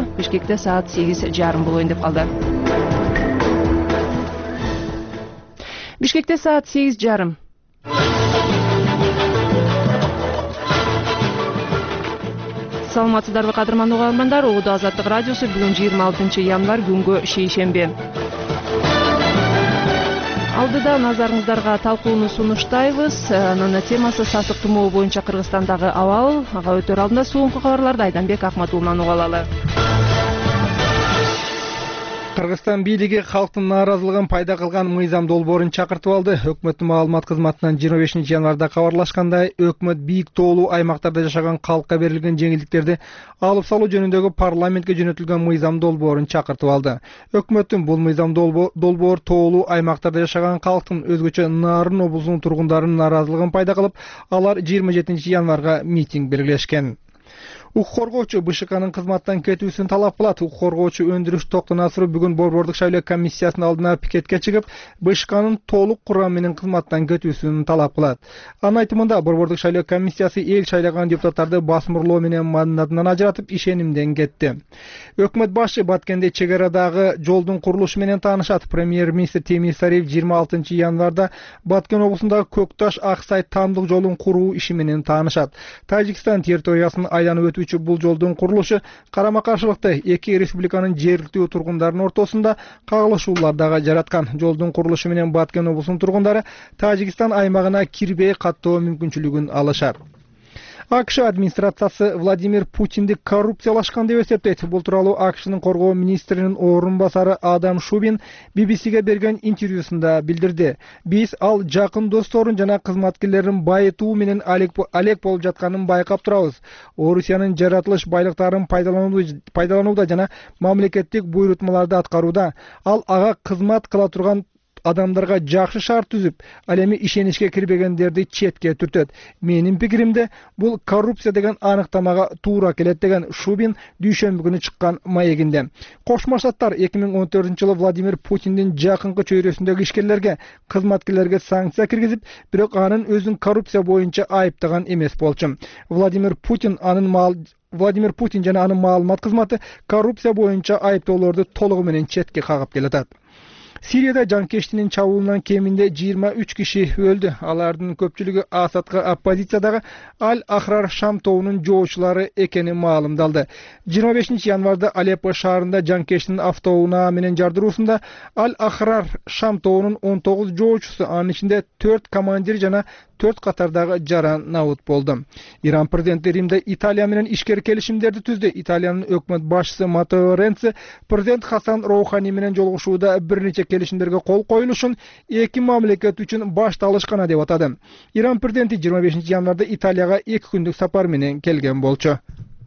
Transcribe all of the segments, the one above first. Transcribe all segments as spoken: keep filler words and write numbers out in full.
Бишкекте саат сегиз жарым болоюн деп калды. Бишкекте саат сегиз жарым. Саламатсыздарбы кадырман угармандар, Улуу Азаттык радиосу бүгүн жыйырма алтынчы январь күнгө шейшемби. Алдыда назарыңыздарга талкууну сунуштайбыз. Анын темасы сасык тумоо боюнча Кыргызстандагы абал. Ага өтөр алдында соңку кабарларды Айданбек Акматуулунан уга алалы. Кыргызстан бийлиги калктын нааразылыгын пайда кылган мыйзам долбоорун чакыртып алды. Өкмөттүн маалымат кызматынан жыйырма бешинчи январда кабарлашкандай, өкмөт бийик тоолуу аймактарда жашаган калкка берилген жеңилдиктерди алып салуу жөнүндөгү парламентке жөнөтүлгөн мыйзам долбоорун чакыртып алды. Өкмөттүн бул мыйзам долбоор тоолуу аймактарда жашаган калктын, өзгөчө Нарын облусунун тургундарынын нааразылыгын пайда кылып, алар жыйырма жетинчи январга митинг белгилешкен. Укук коргоочу БШКнын кызматтан кетүүсүн талап кылат. Укук коргоочу Өндүрүш Токтонасыров бүгүн Борбордук шайлоо комиссиясынын алдына пикетке чыгып, БШКнын толук курам менен кызматтан кетүүсүн талап кылат. Анын айтымында, Борбордук шайлоо комиссиясы эл шайлаган депутаттарды басмырлоо менен мандатынан ажыратып, ишенимден кетти. Өкмөт башы Баткенде чек арадагы жолдун курулушу менен таанышат. Премьер-министр Темир Сариев жыйырма алтынчы январда Баткен облусундагы Көкташ Аксай таамдык жолун куруу иши менен таанышат. Тажикстан территориясын айланып өтүү бул жолдун курулушу карама-каршылыкты эки республиканын жергиликтүү тургундарынын ортосунда кагылышуулар дагы жараткан. Жолдун курулушу менен Баткен облусунун тургундары Тажикстан аймагына кирбей каттоо мүмкүнчүлүгүн алышат. АКШ администрациясы Владимир Путинди коррупциялашкан деп эсептейт. Бул тууралуу АКШнын коргоо министринин орун басары Адам Шубин би би сиге берген интервьюсунда билдирди. Биз ал жакын досторун жана кызматкерлерин байытуу менен алек болуп жатканын байкап турабыз. Орусиянын жаратылыш байлыктарын пайдаланууда жана мамлекеттик буйрутмаларды аткарууда. Ал ага кызмат кыла турган адамдарга жакшы шарт түзүп, ал эми ишеничке кирбегендерди четке түртөт. Менин пикиримде, бул коррупция деген аныктамага туура келет деген Шубин дүйшөмбү күнү чыккан маегинде. Кошмо Штаттар эки миң он төртүнчү жылы Владимир Путиндин жакынкы чөйрөсүндөгү ишкерлерге, кызматкерлерге санкция киргизип, бирок анын өзүн коррупция боюнча айыптаган эмес болчу. Владимир Путин анын маал Владимир Путин жана анын маалымат кызматы коррупция боюнча айыптоолорду толугу менен четке кагып келатат. Сирияда жанкештинин чабуулунан кеминде жыйырма үч киши өлдү. Алардын көпчүлүгү Асадка оппозициядагы Аль-Ахрар Шам тобунун жоочулары экени маалымдалды. жыйырма бешинчи январда Алеппо шаарында жанкештин автоунаа менен жардыруусунда Аль-Ахрар Шам тобунун он тогуз жоочусу, анын ичинде төрт командир жана төрт катардагы жара набыт болду. Иран президенти Римде Италия менен ишкер келишимдерди түздү. Италиянын өкмөт башчысы Матео Ренци президент Хасан Роухани менен жолугушууда бир нече келишимдерге кол коюлушун эки мамлекет үчүн башталышкана деп атады. Иран президенти жыйырма бешинчи январда Италияга эки күндүк сапар менен келген болчу.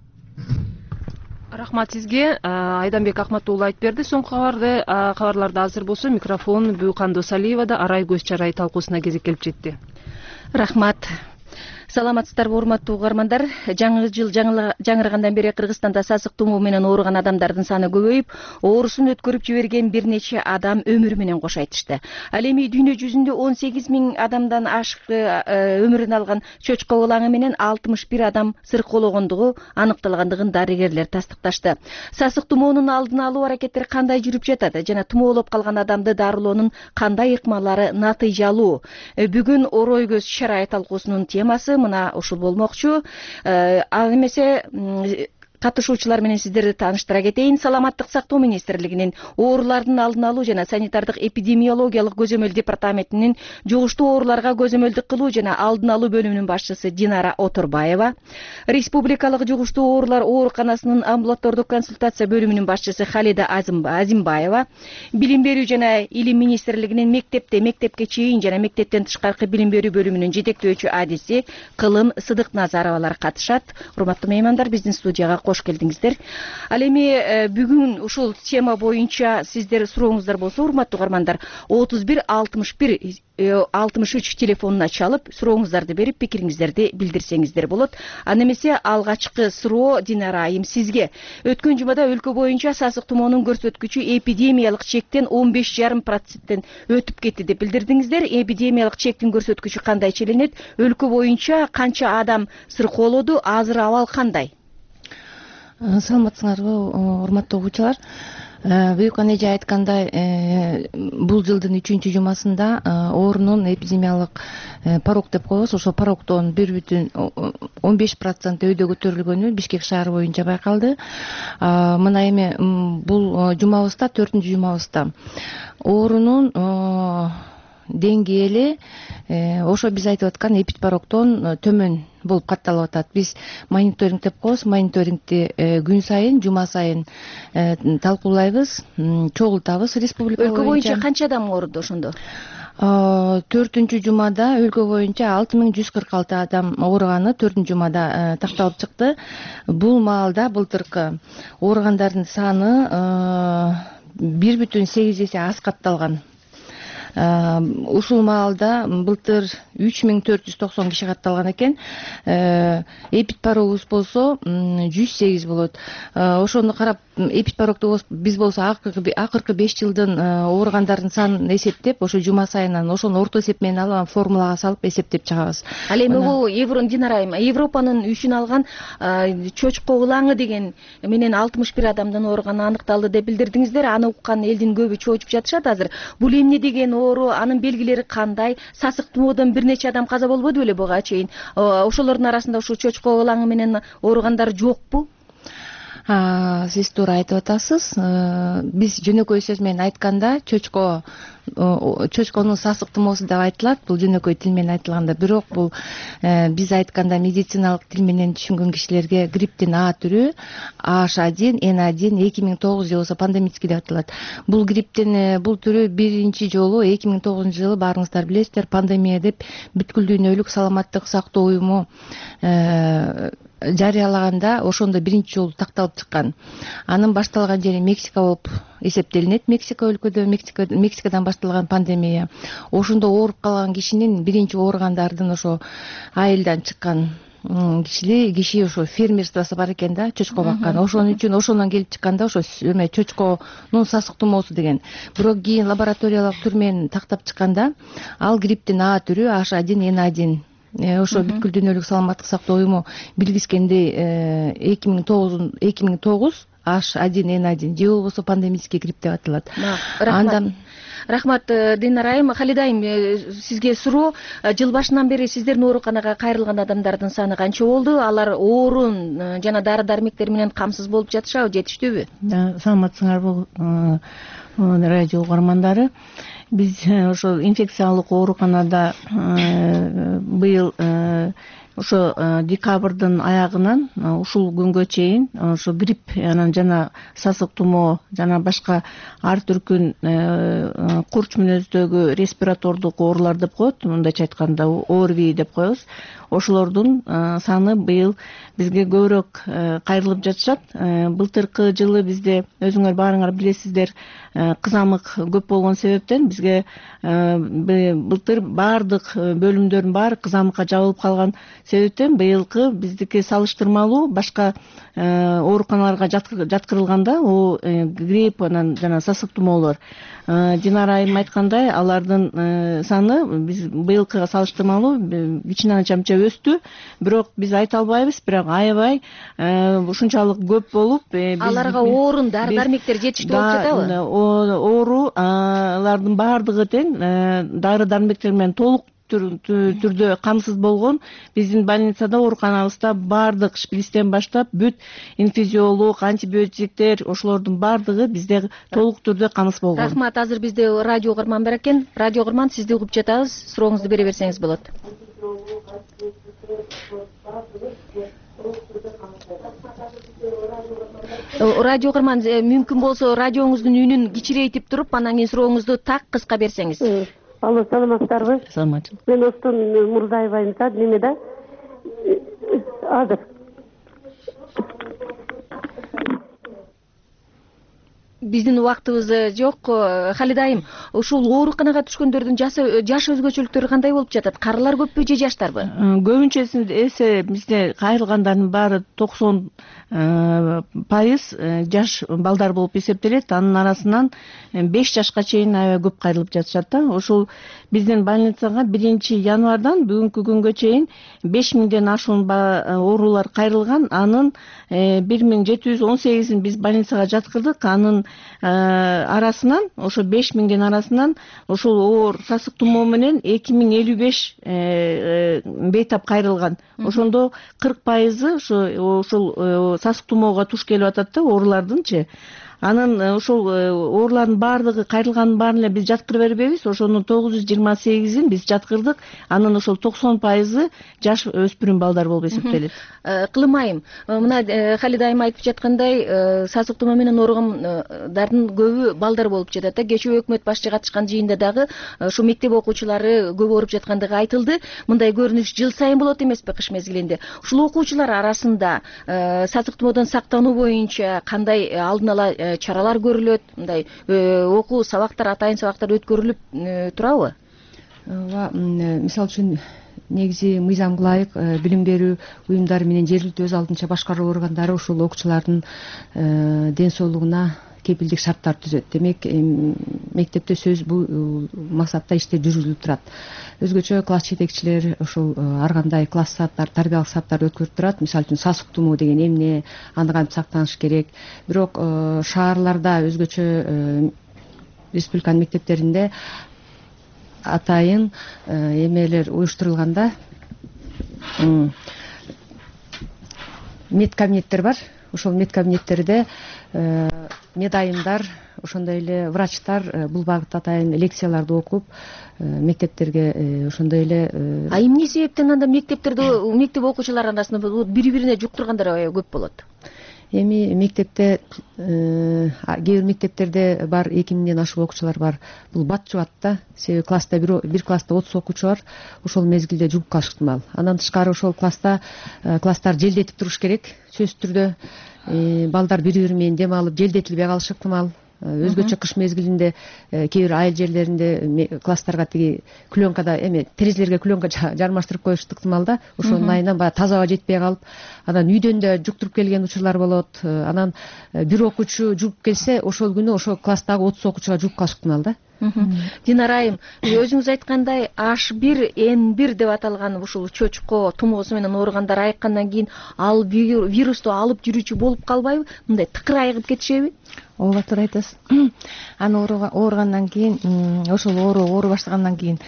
Рахмат сизге, Айданбек Акматуулу айтып берди. Соңку кабарды кабарларда азыр болсо микрофон Бүйкандуу Салиевада Арай көз чарай талкуусуна кезек келип жетти. Рахмат. Саламатсыздарбы, урматтуу угармандар. Жаңы жыл жаңыргандан бери Кыргызстанда сасык тумоо менен ооруган адамдардын саны көбөйүп, оорусун өткөрүп жиберген бир нече адам өмүрү менен кош айтышты. Ал эми дүйнө жүзүндө он сегиз миң адамдан ашык өмүрүн алган чочко ылаңы менен алтымыш бир адам сыркоологондугу аныкталгандыгын дарыгерлер тастыкташты. Сасык тумоонун алдын алуу аракеттери кандай жүрүп жатат жана тумоолоп калган адамды дарылоонун кандай ыкмалары натыйжалуу? Бүгүн Орой көз чарай талкуусунун темасы мына ушул болмокчу. Ал эмесе катышуучулар менен сиздерди тааныштыра кетейин. Саламаттык сактоо министрлигинин оорулардын алдын алуу жана санитардык эпидемиологиялык көзөмөл департаментинин жугуштуу ооруларга көзөмөлдүк кылуу жана алдын алуу бөлүмүнүн башчысы Динара Оторбаева, Республикалык жугуштуу оорулар ооруканасынын амбулатордук консультация бөлүмүнүн башчысы Халида Азимбаева, Билим берүү жана илим министрлигинин мектепте, мектепке чейин жана мектептен тышкаркы билим берүү бөлүмүнүн жетектөөчү адиси Кылым Сыдыкназаровалар катышат. Урматтуу меймандар, биздин студияга кош келдиңиздер. Ал эми бүгүн ушул тема боюнча сиздер сурооңуздар болсо, урматтуу угармандар, отуз бир алтымыш бир алтымыш үч телефонуна чалып, сурооңуздарды берип, пикириңиздерди билдирсеңиздер болот. Аны эмесе алгачкы суроо Динара айым сизге. Өткөн жумада өлкө боюнча сасык тумоонун көрсөткүчү эпидемиялык чектен он беш жарым проценттен өтүп кетти деп билдирдиңиздер. Эпидемиялык чектин көрсөткүчү кандай челенет? Өлкө боюнча канча адам сыркоолоду? Азыр абал кандай? саламатсыңарбы, урматтуу угуучулар. Бүйүк эже айткандай, бул жылдын үчүнчү жумасында оорунун эпидемиялык порог деп коебуз, ошол порогдон бир бүтүн он беш процент өйдө көтөрүлгөнү Бишкек шаары боюнча байкалды. Мына эми бул жумабызда, төртүнчү жумабызда оорунун деңгээли ошо биз айтып аткан эпидпорогдон төмөн болуп катталып атат. Биз мониторинг деп коебуз. Мониторингди күн сайын, жума сайын талкуулайбыз, чогултабыз республика боюнча. Өлкө боюнча канча адам ооруду ошондо? Төртүнчү жумада өлкө боюнча алты миң жүз кырк алты адам ооруганы төртүнчү жумада такталып чыкты. Бул маалда былтыркы ооругандардын саны бир бүтүн сегиз эсе аз катталган. Ушул маалда былтыр үч миң төрт жүз токсон киши катталган экен. Эпидпорогубуз болсо жүз сегиз болот. Ошону карап, эпидпорогду биз болсо акыркы беш жылдын ооругандардын санын эсептеп, ошо жума сайынан ошону орто эсеп менен алган формулага салып эсептеп чыгабыз. Ал эми бул Динара айым, Европанын үчүн алган чочко ылаңы деген менен алтымыш бир адамдын ооруганы аныкталды деп билдирдиңиздер. Аны уккан элдин көбү чоочуп жатышат азыр. Бул эмне деген оору, анын белгилери кандай? Сасык тумоодон бир нече адам каза болбоду беле буга чейин? Ошолордун арасында ушу чочко ылаңы менен ооругандар жокпу? Сиз туура айтып атасыз. Биз жөнөкөй сөз менен айтканда чочко чочконун сасык тумоосу деп айтылат. Бул жөнөкөй тил менен айтылганда, бирок бул биз айтканда медициналык тил менен түшүнгөн кишилерге грипптин А түрү H один N один эки миң тогуз же болбосо пандемический деп аталат. Бул грипптин бул түрү биринчи жолу эки миң тогузунчу жылы, баарыңыздар билесиздер, пандемия деп бүткүл дүйнөлүк саламаттык сактоо уюму жарыялаганда ошондо биринчи жолу такталып чыккан. Анын башталган жери Мексика болуп эсептелинет. Мексика өлкөдө, Мексикадан башталган пандемия. Ошондо ооруп калган кишинин, биринчи ооругандардын ошо айылдан чыккан киши киши ошо фермерствосу бар экен да, чочко баккан. Ошон үчүн ошондон келип чыкканда ошо эме чочконун сасык тумоосу деген. Бирок кийин лабораториялык түр менен тактап чыкканда ал грипптин А түрү H один N один. Ошо бүткүл дүйнөлүк саламаттык сактоо уюму билгискендей эки миң тогуз H один N один же болбосо пандемический грипп деп аталат. Андан рахмат Динара айым. Халида айым, сизге суроо. Жыл башынан бери сиздердин ооруканага кайрылган адамдардын саны канча болду? Алар оорун жана дары дармектер менен камсыз болуп жатышабы, жетиштүүбү? Саламатсыңарбы радио угармандары. Биз ошо инфекциялык ооруканада быйыл ошо декабрдын аягынан ушул күнгө чейин ошо грипп анан жана сасык тумоо жана башка ар түркүн курч мүнөздөгү респиратордук оорулар деп коет, мындайча айтканда ОРВИ деп коебуз. Ошолордун саны быйыл бизге көбүрөөк кайрылып жатышат. Былтыркы жылы бизде, өзүңөр баарыңар билесиздер, кызамык көп болгон себептен бизге былтыр баардык бөлүмдөрдүн баары кызамыкка жабылып калган себептен быйылкы биздики салыштырмалуу башка ооруканаларга жаткырылганда о грипп анан жана сасык тумоолор. Динара айым айткандай, алардын саны биз быйылкыга салыштырмалуу кичине чамча өстү. Бирок биз айта албайбыз, бирок аябай ушунчалык көп болуп, аларга оорун дары дармектер жетиштүү болуп жатабы? Оору алардын баардыгы тең дары дармектер менен толук түрдө камсыз болгон. Биздин больницада, ооруканабызда баардык шприцтен баштап бүт инфузиолог, антибиотиктер, ошолордун баардыгы бизде толук түрдө камсыз болгон. Рахмат. Азыр бизде радио угарман бар экен. Радио угарман, сизди угуп жатабыз. Сурооңузду бере берсеңиз болот. Радио угарман, мүмкүн болсо радиоңуздун үнүн кичирейтип туруп, анан кийин сурооңузду так кыска берсеңиз. Алло, саламатсыздарбы? Саламат. Мен Остон Мурзаева айтат, немеде? Азыр. биздин убактыбыз жок. Халида айым, ушул ооруканага түшкөндөрдүн жаш өзгөчөлүктөрү кандай болуп жатат? Карылар көппү же жаштарбы? Көбүнчөсү эсе бизде кайрылгандардын баары токсон пайыз жаш балдар болуп эсептелет. Анын арасынан беш жашка чейин аябай көп кайрылып жатышат да. Ошол биздин больницага биринчи январдан бүгүнкү күнгө чейин беш миңден ашуун оорулар кайрылган. Анын бир миң жети жүз он сегизин биз больницага жаткырдык. Анын арасынан, ошо беш миңдин арасынан ошол оор сасык тумоо менен эки миң элүү беш бейтап кайрылган. Ошондо кырк пайызы ошо ошол сасык тумоого туш келип атат да, оорулардынчы. Анын ошол оорулардын баардыгы, кайрылганын баарын эле биз жаткыра бербейбиз. Ошонун тогуз жүз жыйырма сегизин биз жаткырдык. Анын ошол токсон пайызы жаш өспүрүм балдар болуп эсептелет. Кылым айым, мына Халида айым айтып жаткандай, сасык тумоо менен ооругандардын көбү балдар болуп жатат да. Кечээ өкмөт башчы катышкан жыйында дагы ушу мектеп окуучулары көп ооруп жаткандыгы айтылды. Мындай көрүнүш жыл сайын болот эмеспи кыш мезгилинде? Ушул окуучулар арасында сасык тумоодон сактануу боюнча кандай алдын ала чаралар көрүлөт? Мындай окуу сабактар, атайын сабактар өткөрүлүп турабы? Ооба, мисалы үчүн негизи мыйзамга ылайык билим берүү уюмдары менен жергиликтүү өз алдынча башкаруу органдары ушул окуучулардын ден соолугуна кепилдик шарттар түзөт. Демек, мектепте сөз бул максатта иштер жүргүзүлүп турат. Өзгөчө класс жетекчилер ушул ар кандай класс сааттар, тарбиялык сааттарды өткөрүп турат. Мисалы үчүн сасык тумоо деген эмне, аны кантип сактаныш керек. Бирок шаарларда өзгөчө республиканын мектептеринде атайын эмелер уюштурулганда мед кабинеттер бар. Ошол мед кабинеттерде медайымдар, ошондой эле врачтар бул багытта атайын лекцияларды окуп мектептерге ошондой эле. А эмне себептен анда мектептерде мектеп окуучулары арасында бири бирине жуктургандар аябай көп болот? Эми мектепте кээ бир мектептерде бар эки миңден ашуун окуучулар бар. Бул бат жубат да. Себеби класста бир класста отуз окуучу бар. Ошол мезгилде жугуп калышы ыктымал. Андан тышкары ошол класста класстар желдетип туруш керек. Сөзсүз түрдө балдар бири бири менен дем алып желдетилбей калышы ыктымал. Өзгөчө кыш мезгилинде кээ бир айыл жерлеринде класстарга тиги клёнкада эме терезелерге клёнка жармаштырып коюшу ыктымал да. Ошонун айынан баягы таза аба жетпей калып, анан үйдөн да жуктуруп келген учурлар болот. Анан бир окуучу жугуп келсе, ошол күнү ошол класстагы отуз окуучуга жугуп калышы ыктымал да. Динара айым, өзүңүз айткандай аш бир эн бир деп аталган ушул чочко тумоосу менен ооругандар айыккандан кийин ал вирусту алып жүрүүчү болуп калбайбы? Мындай тыкыр айыгып кетишеби? Ооба, туура айтасыз. Аны ооругандан кийин, ошол оору оору баштагандан кийин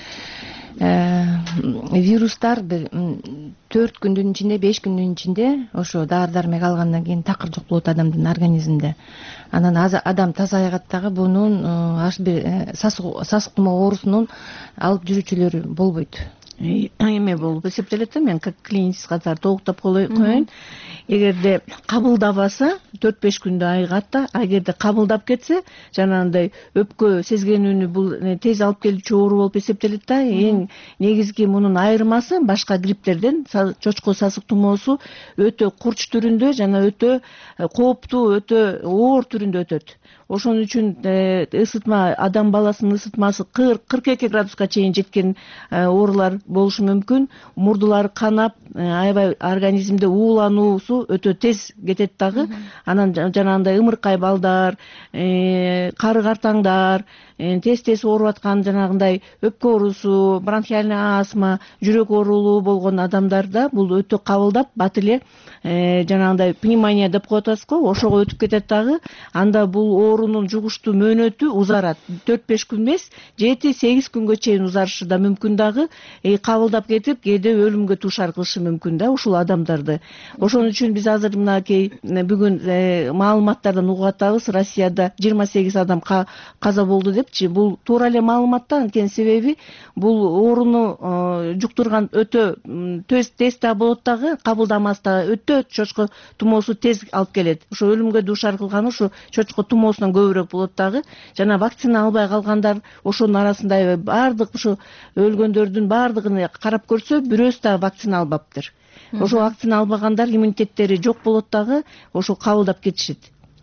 вирустар бир төрт күндүн ичинде, беш күндүн ичинде ошо дары дармек алгандан кийин такыр жок болот адамдын организминде. Анан адам таза айыгат дагы бунун аш бир сасык тумоо оорусунун алып жүрүүчүлөрү болбойт. Эме болуп эсептелет да, мен как клиницист катары толуктап коеюн. Эгерде кабылдабаса төрт беш күндө айыгат да, эгерде кабылдап кетсе, жанагындай өпкө сезгенүүнү бул тез алып келүүчү оору болуп эсептелет да. Эң негизги мунун айырмасы башка грипптерден чочко сасык тумоосу өтө курч түрүндө жана өтө кооптуу, өтө оор түрүндө өтөт. Ошон үчүн ысытма, адам баласынын ысытмасы кырк эки градуска чейин жеткен оорулар болушу мүмкүн. Мурдулары канап, аябай организмде уулануусу өтө тез кетет дагы. Анан жанагындай ымыркай балдар, кары картаңдар, тез-тез ооруп аткан жанагындай өпкө оорусу, бронхиальный астма, жүрөк оорулуу болгон адамдарда бул өтө кабылдап, бат эле жанагындай пневмония деп коет атасызго, ошого өтүп кетет дагы. Анда бул оорунун жугуштуу мөөнөтү узарат. төрт беш күн эмес, жети сегиз күнгө чейин узарышы да мүмкүн дагы. Кабылдап кетип, кээде өлүмгө туушар кылышы мүмкүн да ушул адамдарды. Ошон үчүн биз азыр мынакей бүгүн маалыматтардан угуп атабыз, Россияда жыйырма сегиз адам каза болду депчи. Бул туура эле маалымат да, анткени себеби бул ооруну жуктурган өтө тез да болот дагы, кабылдамас дагы өтө чочко тумоосу тез алып келет. Ошо өлүмгө дуушар кылганы ушу чочко тумоосунан көбүрөөк болот дагы. Жана вакцина албай калгандар, ошонун арасында баардык ушу өлгөндөрдүн баардыгын карап көрсө, бирөөсү дагы вакцина албаптыр. Ошо вакцина албагандар иммунитеттери жок болот дагы, ошо кабылдап кетишет.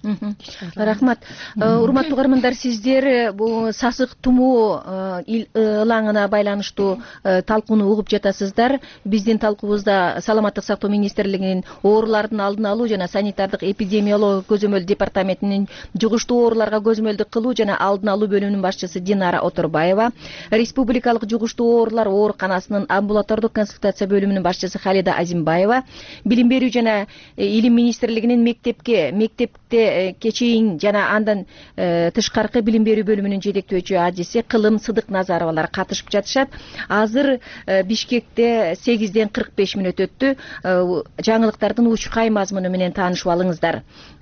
Рахмат. Урматтуу угармандар, сиздер бул сасык тумоо ылаңына байланыштуу талкууну угуп жатасыздар. Биздин талкуубузда Саламаттык сактоо министрлигинин оорулардын алдын алуу жана санитардык эпидемиология көзөмөл департаментинин жугуштуу ооруларга көзөмөлдүк кылуу жана алдын алуу бөлүмүнүн башчысы Динара Оторбаева, Республикалык жугуштуу оорулар ооруканасынын амбулатордук консультация бөлүмүнүн башчысы Халида Азимбаева, Билим берүү жана илим министрлигинин мектепке мектепте кечейин жана андан тышкаркы билим берүү бөлүмүнүн жетектөөчү ажиси Кылым Сыдыкназаровалар катышып жатышат. Азыр Бишкекте сегизден кырк беш мүнөт өттү. Жаңылыктардын учкай мазмуну менен таанышып алыңыздар.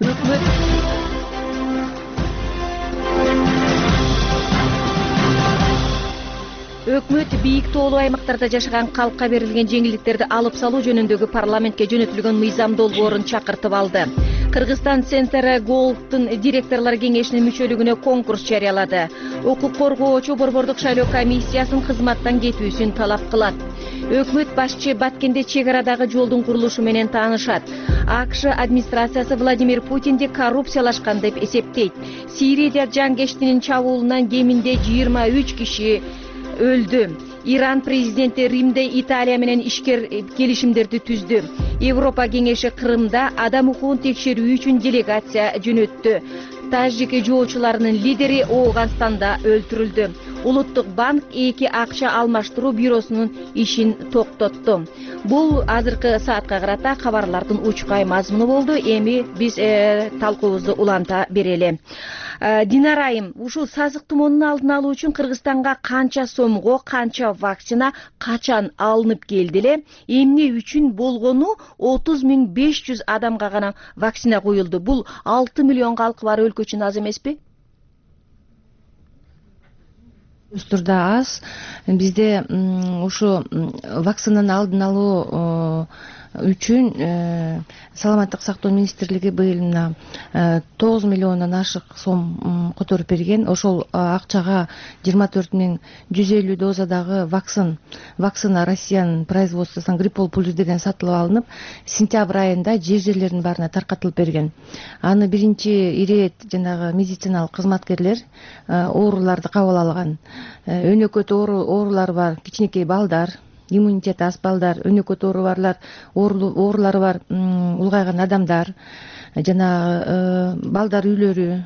Өкмөт бийик тоолуу аймактарда жашаган калкка берилген жеңилдиктерди алып салуу жөнүндөгү парламентке жөнөтүлгөн мыйзам долбоорун чакыртып алды. Кыргызстан Центр Голдтун директорлор кеңешинин мүчөлүгүнө конкурс жарыялады. Укук коргоочу борбордук шайлоо комиссиясынын кызматтан кетүүсүн талап кылат. Өкмөт башчы Баткенде чек арадагы жолдун курулушу менен таанышат. АКШ администрациясы Владимир Путинди коррупциялашкан деп эсептейт. Сирияда жангештинин чабуулунан кеминде жыйырма үч киши өлдү. Иран президенти Римде Италия менен ишкер келишимдерди түздү. Европа кеңеши Кырымда адам укугун текшерүү үчүн делегация жөнөттү. Тажик жоочуларынын лидери Ооганстанда өлтүрүлдү. Улуттук банк эки акча алмаштыруу бюросунун ишин токтотту. Бул азыркы саатка карата кабарлардын учкай мазмуну болду. Эми биз талкуубузду уланта берели. Динарайым, ушул сасык тумоонун алдын алуу үчүн Кыргызстанга канча сомго канча вакцина качан алынып келди эле? Эмне үчүн болгону отуз миң беш жүз адамга гана вакцина коюлду. Бул алты миллион калкы бар өлкө үчүн аз эмеспи? Турда аз. Бизде ушу вакцинаны алдын алуу үчүн Саламаттык сактоо министрлиги быйыл мына тогуз миллиондон ашык сом которуп берген. Ошол акчага жыйырма төрт миң жүз элүү дозадагы вакцин вакцина Россиянын производствосунан Гриппол плюс деген сатылып алынып, сентябрь айында жер жерлердин баарына таркатылып берген. Аны биринчи ирет жанагы медициналык кызматкерлер ооруларды кабыл алган. Өнөкөт оорулар бар, кичинекей балдар, иммунитети аз балдар, өнөкөт оорулар, оорулары бар улгайган адамдар, жана балдар үйлөрү,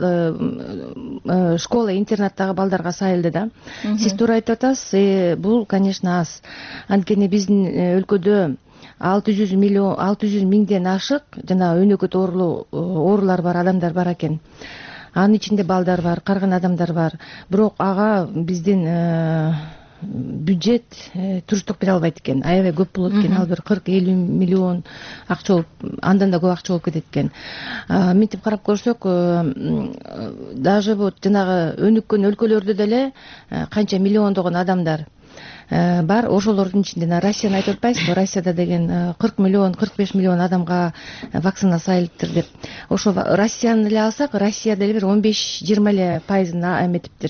школа, интернаттагы балдарга сайылды да. Сиз туура айтып атасыз, бул, конечно, аз. Анткени биздин өлкөдө алты жүз миллион, алты жүз миңден ашык жана өнөкөт оорулар бар адамдар бар экен. Анын ичинде балдар бар, карыган адамдар бар. Бирок ага биздин бюджет туруштук бере албайт экен. Аябай көп болот экен. Ал бир кырк элүү миллион акча болуп, андан да көп акча болуп кетет экен. Мынтип карап көрсөк, даже вот жанагы өнүккөн өлкөлөрдө деле канча миллиондогон адамдар бар. Ошолордун ичинде Россияны айтып атпайсызбы? Россияда деген кырк миллион, кырк беш миллион адамга вакцина сайылыптыр деп. Ошо Россияны эле алсак, Россия деле бир он беш жыйырма эле пайызын эметиптир.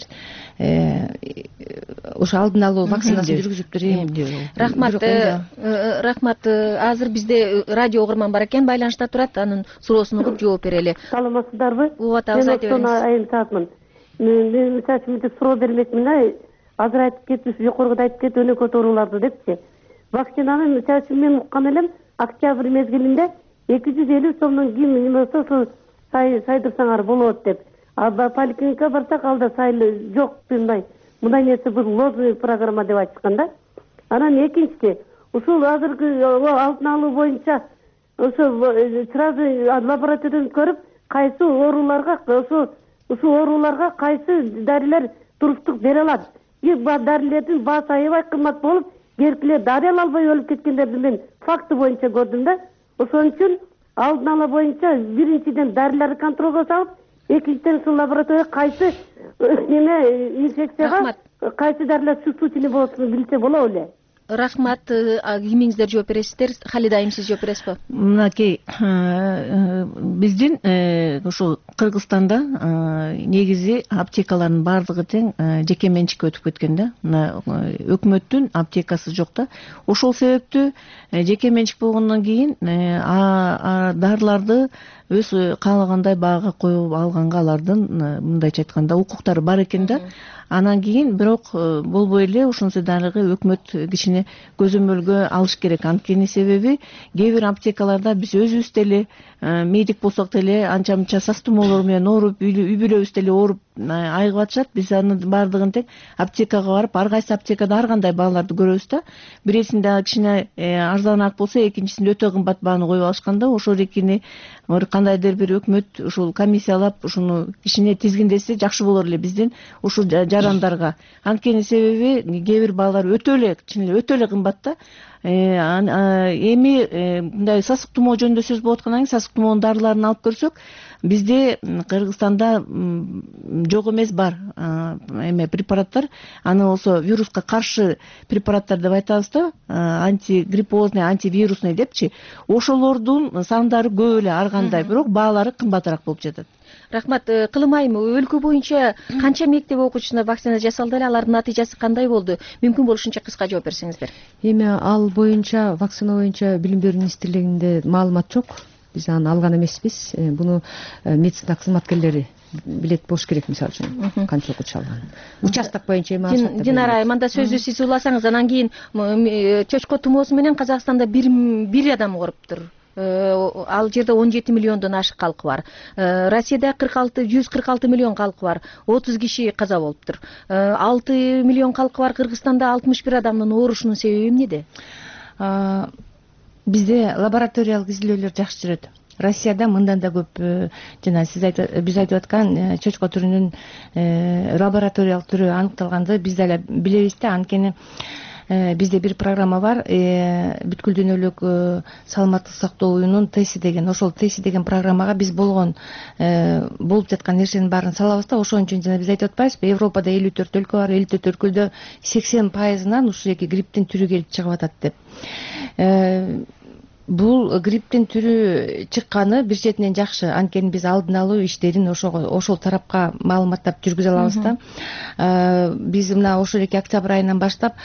Ошо алдын алуу вакцинасын жүргүзүптүр. Рахмат. Рахмат. Азыр бизде радио угарман бар экен, байланышта турат. Анын суроосун угуп жооп берели. Саламатсыздарбы? Угуп атабыз, айта бериңиз. Мен Айым Саатмын. Мен мисалы үчүн суроо бермекмин. Азыр айтып кетип, жогоруда айтып кетип, өнөкөт ооруларды депчи. Вакцинаны мисалы үчүн мен уккан элем, октябрь мезгилинде эки жүз элүү сомдон ким неме болсо сайдырсаңар болот деп. А поликлиникага барсак, алда сайыл жок, мындай. Мындай нерсе бул лозунг программа деп айтышкан да. Анан экинчиси, ушул азыркы алдын алуу боюнча ошо сразу лабораториядан көрүп, кайсы ооруларга, ошо ушул ооруларга кайсы дарилер туруктук бере алат. Дарилердин баасы аябай кымбат болуп, керкилер дарый ала албай өлүп кеткендерди мен факты боюнча көрдүм да. Ошон үчүн алдын ала боюнча биринчиден дарилерди контролго салып, экинчиден ушул лаборатория кайсы неме инфекцияга кайсы дарилер чувствительный болотун билсе болот эле. Рахмат. Кимиңиздер жооп бересиздер? Халида айым, сиз жооп бересизби? Мынакей биздин ушул Кыргызстанда негизи аптекалардын баардыгы тең жеке менчикке өтүп кеткен да. Мына өкмөттүн аптекасы жок да. Ошол себептүү жеке менчик болгондон кийин дарыларды өз каалагандай баага коюп алганга алардын мындайча айтканда укуктары бар экен да. Анан кийин бирок болбой эле ушунусу дагы өкмөт кичине көзөмөлгө алыш керек. Анткени себеби кээ бир аптекаларда биз өзүбүз деле медик болсок деле анча мынча сас тумоолор менен ооруп, үй бүлөбүз деле ооруп айыгып атышат. Биз анын баардыгын тең аптекага барып, ар кайсы аптекада ар кандай бааларды көрөбүз да. Бирисинде кичине арзаныраак болсо, экинчисинде өтө кымбат бааны коюп алышкан да. Ошол экини кандайдыр бир өкмөт ушул комиссиялап ушуну кичине тизгиндесе жакшы болор эле биздин ушул жарандарга. Анткени себеби кээ бир баалар өтө эле чын эле өтө эле кымбат да. Эми мындай сасык тумоо жөнүндө сөз болуп аткандан кийин сасык тумоонун дарыларын алып көрсөк, бизде Кыргызстанда жок эмес бар эме препараттар. Аны болсо вируска каршы препараттар деп айтабыз да, антигриппозный, антивирусный депчи. Ошолордун сандары көп эле ар кандай, бирок баалары кымбатыраак болуп жатат. Рахмат. Кылым айым, өлкө боюнча канча мектеп окуучусуна вакцина жасалды эле, алардын натыйжасы кандай болду? Мүмкүн болушунча кыска жооп берсеңиздер. Эми ал боюнча, вакцина боюнча Билим берүү министрлигинде маалымат жок. Биз аны алган эмеспиз. Буну медицина кызматкерлери билет болуш керек, мисалы үчүн канча окуучу алганын. Участок боюнча эми Динара айым, анда сөздү сиз уласаңыз, анан кийин чочко тумоосу менен Казакстанда бир адам ооруптур. Ал жерде он жети миллиондон ашык калкы бар. Россияда кырк алты жүз кырк алты миллион калкы бар. отуз киши каза болуптур. алты миллион калкы бар Кыргызстанда алтымыш бир адамдын оорушунун себеби эмнеде? Бизде лабораториялык изилдөөлөр жакшы жүрөт. Россияда мындан да көп, жана сиз биз айтып аткан чочко түрүнүн лабораториялык түрү аныкталганды биз деле билебиз да. Анткени бизде бир программа бар, бүткүл дүйнөлүк саламаттык сактоо уюмунун ТЭСИ деген. Ошол ТЭСИ деген программага биз болгон болуп жаткан нерсенин баарын салабыз да. Ошон үчүн жана биз айтып атпайбызбы, Европада элүү төрт өлкө бар, элүү төрт өлкөдө сексен пайызынан ушул грипптин түрү келип чыгып атат деп. Бул грипптин түрү чыкканы бир четинен жакшы, анткени биз алдын алуу иштерин ошого ошол тарапка маалыматтап жүргүзө алабыз да. Биз мына ошол эки октябрь айынан баштап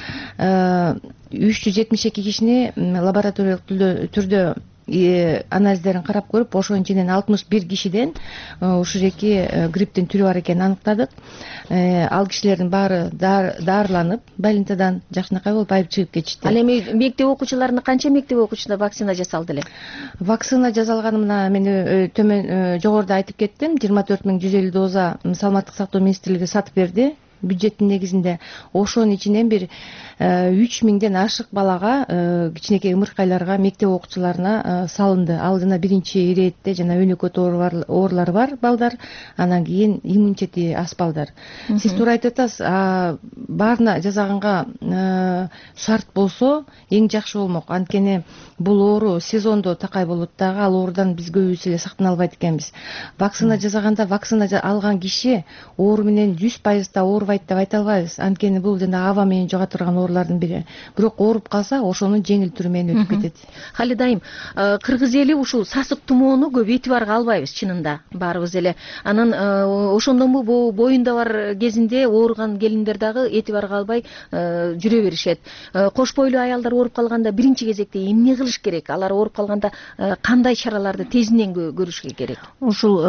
үч жүз жетимиш эки кишини лабораториялык түрдө анализдерин карап көрүп, ошонун ичинен алтымыш бир кишиден ушул эки грипптин түрү бар экенин аныктадык. Ал кишилердин баары дарыланып, больницадан жакшынакай болуп айып чыгып кетишти. Ал эми мектеп окуучуларына канча мектеп окуучусуна вакцина жасалды эле? Вакцина жасалганы мына мен төмөн жогоруда айтып кеттим, жыйырма төрт миң жүз элүү доза саламаттык сактоо министрлиги сатып берди бюджеттин негизинде. Ошонун ичинен бир үч миңден ашык балага, кичинекей ымыркайларга, мектеп окуучуларына салынды. Ал жана биринчи иретте жана өнөкөт оорулары бар балдар, анан кийин иммунитети аз балдар. Сиз туура айтып атасыз, баарына жасаганга шарт болсо эң жакшы болмок. Анткени бул оору сезондо такай болот дагы, ал оорудан биз көбүбүз эле сактана албайт экенбиз. Вакцина жасаганда вакцина алган киши оору менен жүз пайыз да оорубайт деп айта албайбыз. Анткени бул жана аба менен жуга турган оорулардын бири. Бирок ооруп калса, ошонун жеңил түрү менен өтүп кетет. Халида айым, кыргыз эли ушул сасык тумоону көп этибарга албайбыз, чынында баарыбыз эле. Анан ошондонбу боюнда бар кезинде ооруган келиндер дагы этибарга албай жүрө беришет. Кош бойлуу аялдар ооруп калганда биринчи кезекте эмне кылыш керек? Алар ооруп калганда кандай чараларды тезинен көрүшкө керек? Ушул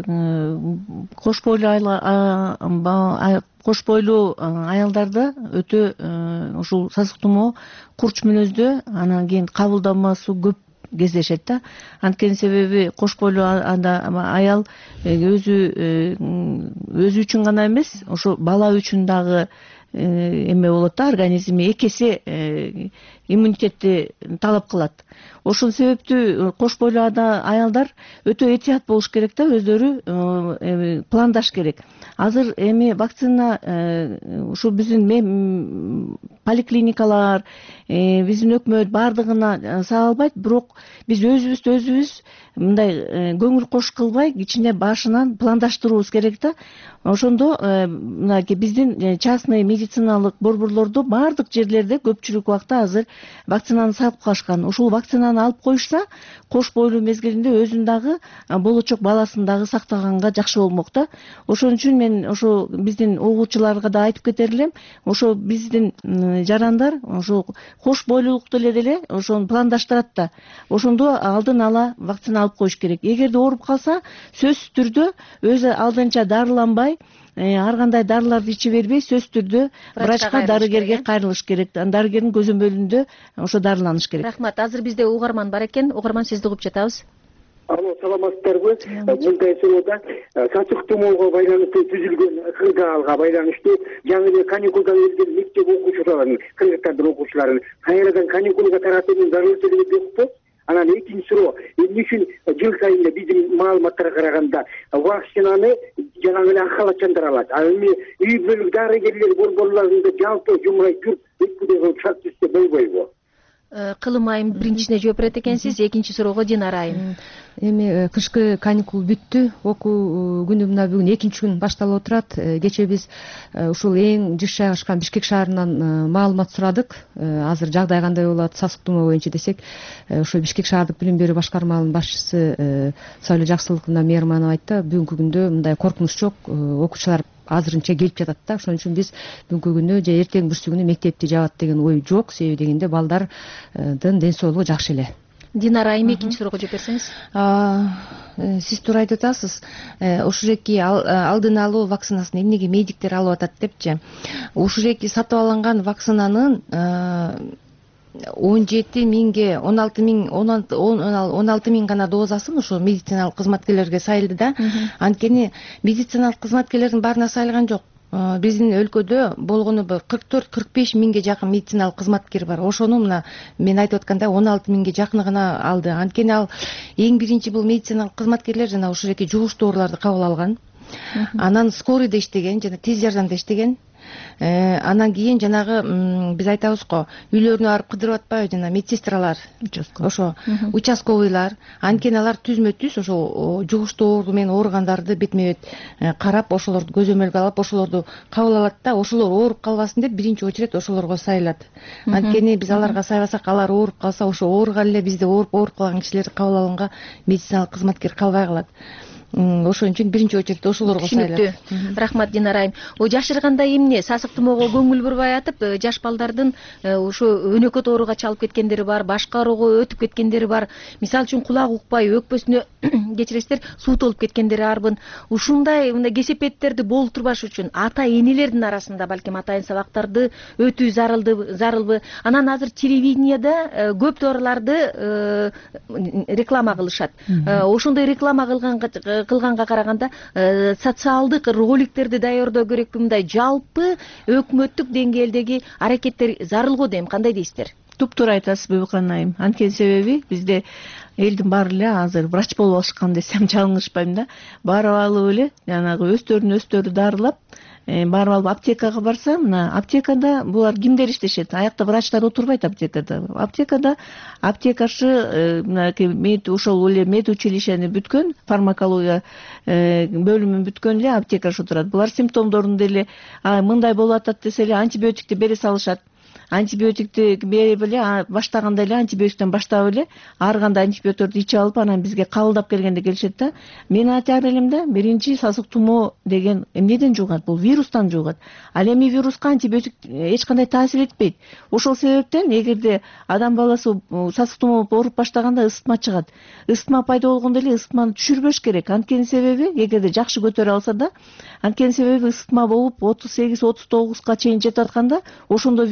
кош бойлуу кош бойлуу аялдарда өтө ушул сасык тумоо курч мүнөздө, анан кийин кабылданмасы көп кездешет да. Анткени себеби кош бойлуу аял өзү өзү үчүн гана эмес, ошо бала үчүн дагы эме болот да, организми эки эсе иммунитетти талап кылат. Ошол себептүү кош бойлуу аялдар өтө этият болуш керек да, өздөрү пландаш керек. Азыр эми вакцина ушу биздин поликлиникалар, биздин өкмөт баардыгына сала албайт, бирок биз өзүбүз өзүбүз мындай көңүл кош кылбай кичине башынан пландаштырууубуз керек да. Ошондо мынакей биздин частный медициналык борборлордо баардык жерлерде көпчүлүк убакта азыр вакцинаны салып калышкан. Ушул вакцинаны алып коюшса, кош бойлуу мезгилинде өзүн дагы болочок баласын дагы сактаганга жакшы болмок да. Ошон үчүн мен ошо биздин угуучуларга да айтып кетер элем, ошо биздин жарандар ошо кош бойлуулукту эле деле ошону пландаштырат да. Ошондо алдын ала вакцина алып коюш керек. Эгерде ооруп калса, сөзсүз түрдө өзү алдынча дарыланбай, ар кандай дарыларды иче бербей, сөзсүз түрдө врачка, дарыгерге кайрылыш керек. Дарыгердин көзөмөлүндө ошо дарыланыш керек. Рахмат. Азыр бизде угарман бар экен. Угарман, сизди угуп жатабыз. Алло, саламатсыздарбы? Мындай суроодо сасык тумоого байланыштуу түзүлгөн кырдаалга байланыштуу жаңы эле каникулдан келген мектеп окуучуларын, кыргызстандын окуучуларын кайрадан каникулга таратуунун зарылчылыгы жокпу? Анан экинчи суроо, эмне үчүн жыл сайын эле биздин маалыматтарга караганда вакцинаны жаңы эле акалатчандар алат. А эми үй бүлүк дарыгерлер борборлорунда жалпы жумгай журт өткүзгөн шарт түзсө болбойбу? Кылым айым биринчисине жооп берет экенсиз, экинчи суроого Динара айым. Эми кышкы каникул бүттү, окуу күнү мына бүгүн экинчи күн башталып отурат. Кечээ биз ушул эң жыш жайгашкан Бишкек шаарынан маалымат сурадык. Азыр жагдай кандай болот, сасык тумоо боюнча десек, ошо Бишкек шаардык билим берүү башкармалынын башчысы Сайлуу Жаксылыковна Мээрманова айтты, бүгүнкү күндө мындай коркунуч жок, окуучулар азырынча келип жатат да. Ошон үчүн биз бүгүнкү күнү же эртең бүрсү күнү мектепти жабат деген ой жок. Себеби дегенде балдардын ден соолугу жакшы эле. Динара айым, экинчи суроого жооп берсеңиз. Сиз туура айтып атасыз. Ушул жеки алдын алуу вакцинасын эмнеге медиктер алып атат депчи. Ушул жеки сатып алынган вакцинанын он жети миңге он алты миң он алты миң гана дозасын ошо медициналык кызматкерлерге сайылды да. Анткени медициналык кызматкерлердин баарына сайылган жок. Биздин өлкөдө болгону бир кырк төрт кырк беш миңге жакын медициналык кызматкер бар. Ошону мына мен айтып аткандай он алты миңге жакыны гана алды. Анткени ал эң биринчи бул медициналык кызматкерлер жана ушул жеки жугуштуу ооруларды кабыл алган. Анан скорыйда иштеген жана тез жардамда иштеген. Анан кийин жанагы биз айтабыз го, үйлөрүнө барып кыдырып атпайбы жана медсестралар, ошо участковыйлар. Анткени алар түзмө түз ошо жугуштуу оору менен ооругандарды бетме бет карап, ошолорду көзөмөлгө алып, ошолорду кабыл алат да. Ошолор ооруп калбасын деп биринчи очередь ошолорго сайылат. Анткени биз аларга сайбасак, алар ооруп калса, ошо ооруган эле бизде ооруп ооруп калган кишилерди кабыл алганга медициналык кызматкер калбай калат. Ошон үчүн биринчи очередь ошолорго сайылат. Рахмат, Динара айым. Жашырганда эмне сасык тумоого көңүл бурбай атып, жаш балдардын ушу өнөкөт ооруга чалып кеткендери бар, башка оорууга өтүп кеткендери бар. Мисалы үчүн кулак укпай, өкпөсүнө кечиресиздер, суу толуп кеткендери арбын. Ушундай мындай кесепеттерди болтурбаш үчүн ата энелердин арасында балким атайын сабактарды өтүү зарылбы. Анан азыр телевиденияда көп дооруларды реклама кылышат. Ошондой реклама кылганга кылганга караганда социалдык роликтерди даярдоо керекпи? Мындай жалпы өкмөттүк деңгээлдеги аракеттер зарыл го дейм. Кандай дейсиздер? Туптуура айтасыз Бибикан айым. Анткени себеби бизде элдин баары эле азыр врач болуп алышкан десем чалынышпайм да. Барып алып эле жанагы өздөрүн өздөрү дарылап, барып алып аптекага барса, мына аптекада булар кимдер иштешет? Аякта врачтар отурбайт аптекада. Аптекада аптекашы мынакей ошол эле медучилищени бүткөн, фармакология бөлүмүн бүткөн эле аптекашы отурат. Булар симптомдорун деле мындай болуп атат десе эле антибиотикти бере салышат. Антибиотикти берип эле баштаганда эле антибиотиктен баштап эле ар кандай антибиотикти ичип алып, анан бизге кабылдап келгенде келишет да. Мен айтар элем да, биринчи сасык тумоо деген эмнеден жугат? Бул вирустан жугат. Ал эми вируска антибиотик эч кандай таасир этпейт. Ошол себептен эгерде адам баласы сасык тумоо ооруп баштаганда ысытма чыгат. Ысытма пайда болгондо эле ысытманы түшүрбөш керек. Анткени себеби эгерде жакшы көтөрө алса да, анткени себеби ысытма болуп отуз сегиз отуз тогузга чейин жетип атканда, ошондо вирустар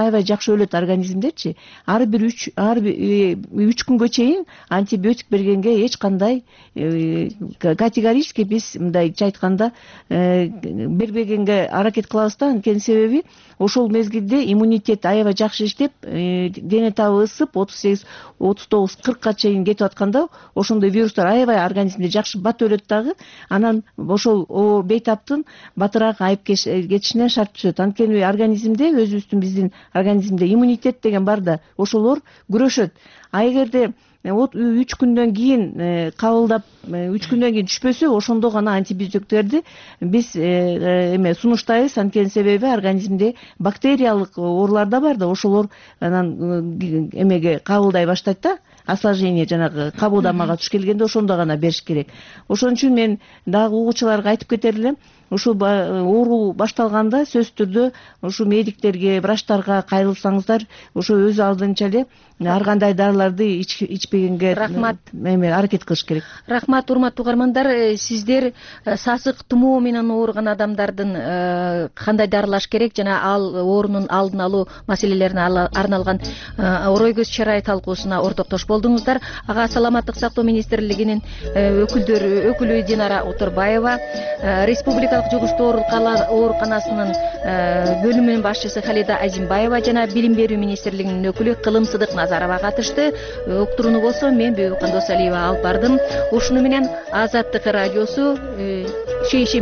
аябай жакшы өлөт организмдерчи. Ар бир үч ар үч күнгө чейин антибиотик бергенге эч кандай категорически биз мындайча айтканда бербегенге аракет кылабыз да. Анткени себеби ошол мезгилде иммунитет аябай жакшы иштеп, дене табы ысып отуз сегиз отуз тогуз кыркка чейин кетип атканда ошондой вирустар аябай организмде жакшы бат өлөт дагы. Анан ошол бейтаптын батыраак айып кетишине шарт түшөт. Анткени организмде өзүбүздүн биздин организмде иммунитет деген бар да, ошолор күрөшөт. А эгерде үч күндөн кийин кабылдап үч күндөн кийин түшпөсө, ошондо гана антибиотиктерди биз эме сунуштайбыз. Анткени себеби организмде бактериялык оорулар да бар да, ошолор анан эмеге кабылдай баштайт да, осложнение жанагы кабылдамага туш келгенде ошондо гана бериш керек. Ошон үчүн мен дагы угуучуларга айтып кетер элем, ушул оору башталганда сөзсүз түрдө ушу медиктерге, врачтарга кайрылсаңыздар, ошо өз алдынча эле ар кандай дарыларды ичпегенге рахмат эме аракет кылыш керек. Рахмат, урматтуу угармандар. Сиздер сасык тумоо менен ооруган адамдардын кандай дарылаш керек жана ал оорунун алдын алуу маселелерине арналган орой көз чарайы талкуусуна ортоктош болдуңуздар. Ага Саламаттык сактоо министрлигинин өкүлдөрү өкүлү Динара Оторбаева, Республикалык жугуштуу ооруканасынын бөлүмүнүн башчысы Халида Азимбаева жана Билим берүү министрлигинин өкүлү Кылым Сыдык Назарова катышты. Уктурууну болсо мен Бөбүкан Досалиева алып бардым. Ушуну менен Азаттык радиосу